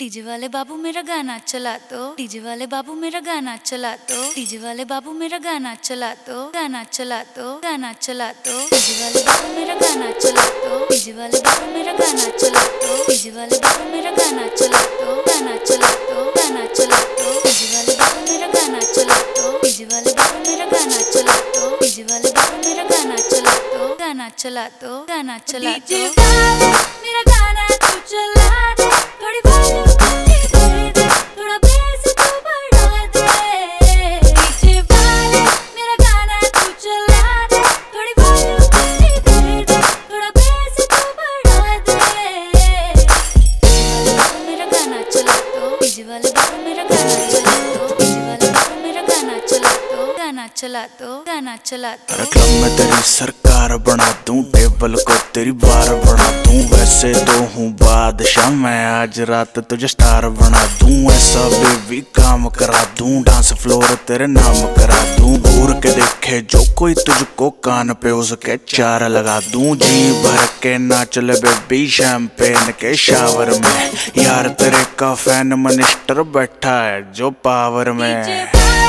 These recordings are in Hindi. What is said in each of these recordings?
डीजे वाले बाबू मेरा गाना चला दो, डीजे वाले बाबू मेरा गाना चला दो, डीजे वाले बाबू मेरा गाना चला दो, गाना चला दो, गाना चला दो, डीजे वाले बाबू मेरा गाना चला दो, डीजे वाले बाबू मेरा गाना चला दो, डीजे वाले बाबू मेरा गाना चला दो, गाना चला दो, गाना चला दो, डीजे वाले बाबू मेरा गाना चला दो, डीजे वाले बाबू मेरा गाना चला दो, डीजे वाले बाबू मेरा गाना चला दो, गाना चला दो, गाना चला दो, मेरा गाना तू चला दे, थोड़ी वॉल्यूम दे दे, थोड़ा बेस तू बढ़ा दे, डीजे वाले मेरा गाना तू चला दे, थोड़ी वॉल्यूम दे दे, थोड़ा बेस तू बढ़ा दे, मेरा गाना चला दो, डीजे वाले बाबू मेरा गाना चला दो, डीजे वाले बाबू मेरा गाना चला दो, गाना चला दो, गाना चला दो। क्लब में तेरी सरकार बना दूं, टेबल को तेरी बार बना दूं, वैसे तो हूँ बादशाह मैं, आज रात तुझे स्टार बना दूं, ऐसा बेबी काम करा दूं, डांस फ्लोर तेरे नाम करा दूं, घूर के देखे जो कोई तुझको कान पे उसके चार लगा दूं, जी भर के नाच ले बेबी शैंपेन के शावर में, यार तेरे का फैन मिनिस्टर बैठा है जो पावर में।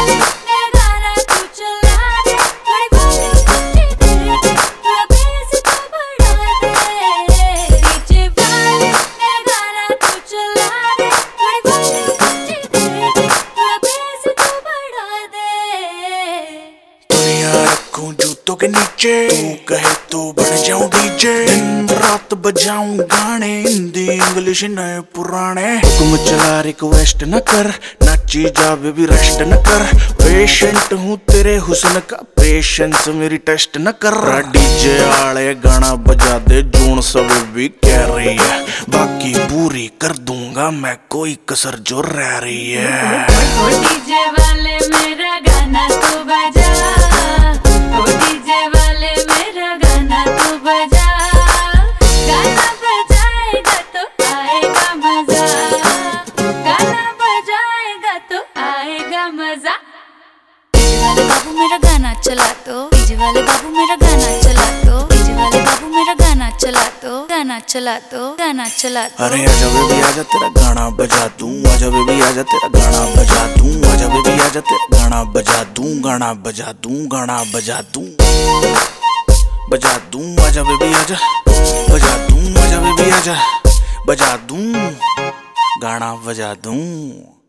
जूतों के नीचे तू कहे तो बन जाऊं डीजे, दिन रात बजाऊं गाने, हिंदी इंग्लिश नए पुराने, हुक्म चला रिक्वेस्ट न कर, नाची जा बेबी रेस्ट न कर, पेशेंट हूँ तेरे हुस्न का, पेशेंस मेरी टेस्ट न कर, डीजे आले गाना बजा दे, जून सब भी कह रही है, बाकी पूरी कर दूंगा मैं कोई कसर जो रह रही है। डीजे वाले मेरा गाना तू बजा, डीजे वाले मेरा गाना तू बजा, गाना बजाएगा तो आएगा मजा, गाना बजाएगा तो आएगा मजा, डीजे वाले बाबू मेरा गाना चला दो, डीजे वाले बाबू मेरा गाना चला दो, डीजे वाले बाबू मेरा गाना चला दो, गाना चला दो, गाना चला दो। अरे आजा बेबी आजा तेरा गाना बजा दूं, आजा बेबी आजा तेरा गाना बजा दूं, आजा बेबी आजा तेरा गाना बजा दूं, गाना बजा दूं, गाना बजा दूं, बजा दूं, आजा बेबी आजा बजा दूं, आजा बेबी आजा बजा दूं, गाना बजा दूं।